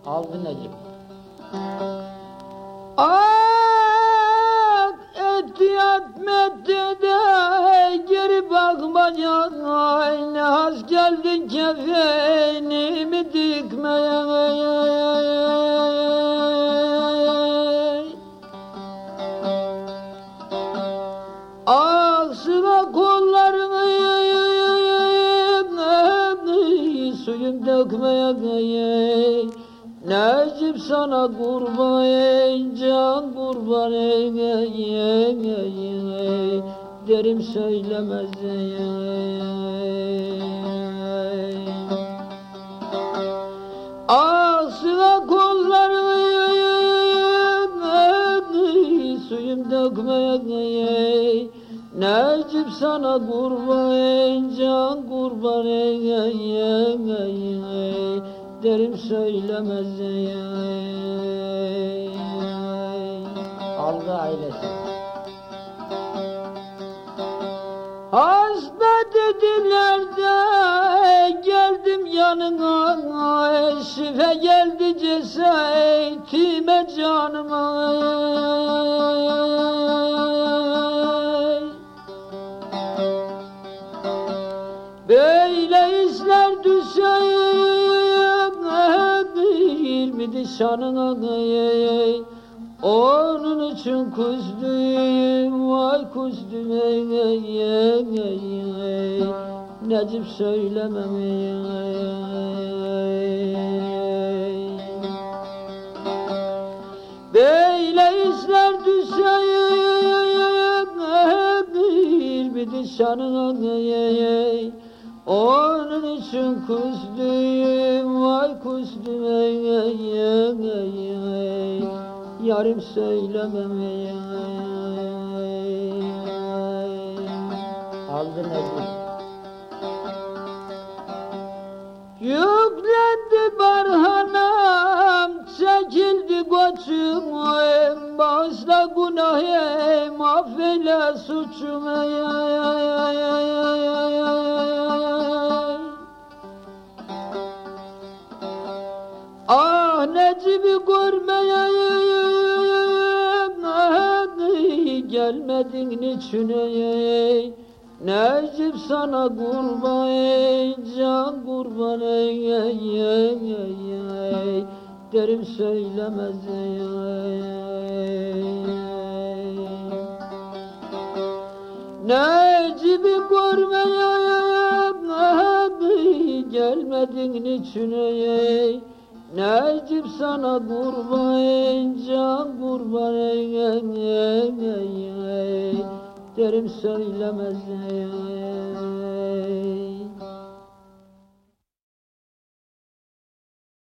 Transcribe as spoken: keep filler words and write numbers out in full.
Aldı Necip. Ak etiyat metti de geri bakmayan ay ne has geldin kefenimi dikmeye. Ah sıra kollarını suyum dökmeye. Necip sana kurban ey, can kurban ey, ey, ey, ey, derim söylemez ey, ey. Ah sıra kollarını suyum dökmeye ey. Necip sana kurban ey, can kurban ey, ey, ey, ey, derim söylemez ey. Aldı ailesi. Hasta dediler de geldim yanına, şife geldi cesaretime canıma. Böyle işler düşeyim, ilmidi şanına ey. Onun için kuzdum, vay kuzdum ey, ey, ey, ey. Necip söylemem ey. Böyle işler düşeyim, ilmidi şanına ey. Onun için kuzdum, vay kuzdum ey, ey, ey, ey. Yarım söylemem ey. Aldı Necip. Yüklendi barhanam, çekildi koçum ey. Bağışla günahım, affeyle suçum ey. Ah Necip'i görmeyeyim, gelmedin niçin ey. Necip sana kurban ey, can kurban ey, ey, ey, ey, derim söylemez ey. Necip'i görmeyeyim, gelmedin niçin ey. Necip sana kurban ey, can kurban ey, ey, ey, ey, derim söylemez ey.